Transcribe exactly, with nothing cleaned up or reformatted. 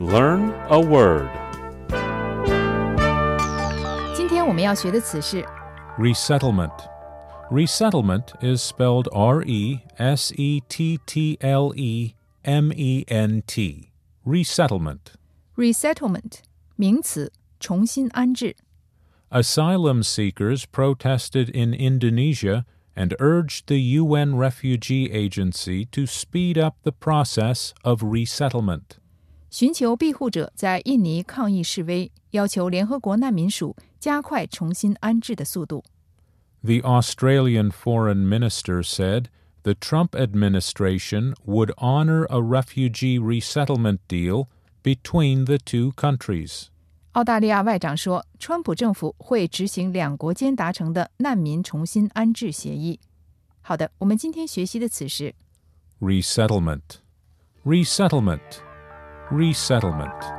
Learn a word. 今天我们要学的词是 Resettlement. Resettlement is spelled R E S E T T L E M E N T. Resettlement. resettlement 名词，重新安置。 Asylum seekers protested in Indonesia and urged the U N Refugee Agency to speed up the process of resettlement. 寻求庇护者在印尼抗议示威，要求联合国难民署加快重新安置的速度。 The Australian foreign minister said the Trump administration would honor a refugee resettlement deal between the two countries. 澳大利亚外长说，川普政府会执行两国间达成的难民重新安置协议。好的，我们今天学习的词是 Resettlement. Resettlement. Resettlement.